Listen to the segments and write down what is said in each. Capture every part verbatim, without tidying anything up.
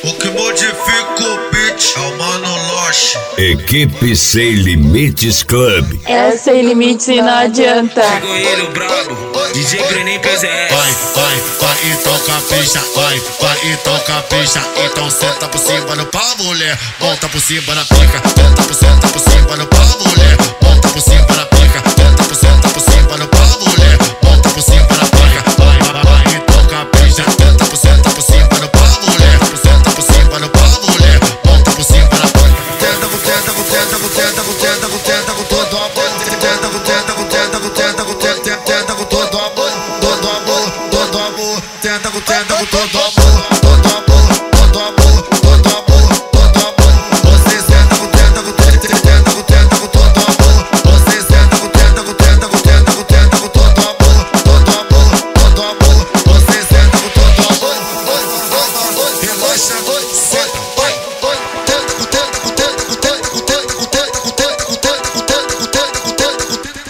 O que modifica o beat é o Mano Loche. Equipe Sem Limites Club. É Sem Limites e não adianta. Chegou ele, o brabo, D J Greninho P Z S. Vai, vai, vai e toca a pista. Vai, vai e toca a pista. Então senta por cima no pau, mulher. Monta por cima na pica. Senta por senta por cima no pau, mulher. Monta por cima na pica. Senta por senta por cima no pau, mulher. Monta por cima na pica. Vai, vai, vai e toca a pista. Senta por senta por cima no pau, mulher. Senta por cima no pau, mulher. Monta por cima na pica. Tenta com tenta com tenta com tenta com tenta com tenta com todo amor. Tenta com tenta com tenta com tenta com tenta tenta com todo amor. Todo amor, todo amor. Tenta com tenta com todo amor. Todo amor, todo amor, todo amor, todo amor. Você senta com tenta com tenta tenta com tenta com todo amor. Você senta com tenta com tenta com tenta com tenta com todo amor. Todo amor, todo amor. Você senta com todo amor. Relaxa, senta, vai, vai. Tenta com tenta com tenta com tenta com tenta com tenta com tenta com tenta com tenta com tenta com tenta com tenta.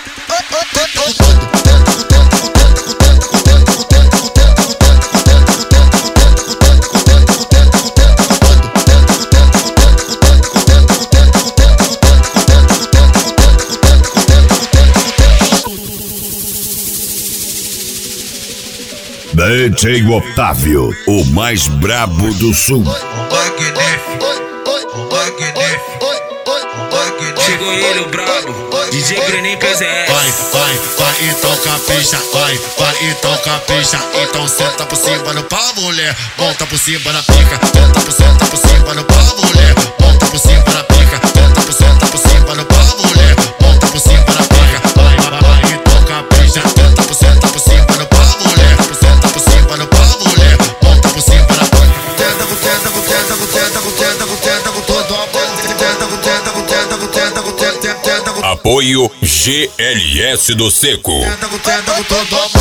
D J Otávio, o mais brabo do sul. O magnífico, o magnífico, o magnífico. Chegou ele, o brabo, D J Greninho P Z S. Vai, vai, vai e toca a pista. Vai, vai e toca a pista. Então senta por cima no pau, mulher. Monta por cima na pica. Senta por senta por cima no pau, mulher. Monta por cima na pica. Senta por senta por cima no pau, mulher. Monta por cima na pica. Vai, vai, vai e toca a pista. Senta por senta por cima no pau, mulher. Senta por cima no pau, mulher. Monta por cima na pica. Tenta com tenta com tenta com tenta com tenta com tenta com todo amor. Tenta com tenta com tenta com tenta com tenta tenta com. Apoio G L S do Seco. Tenta com tenta com todo amor.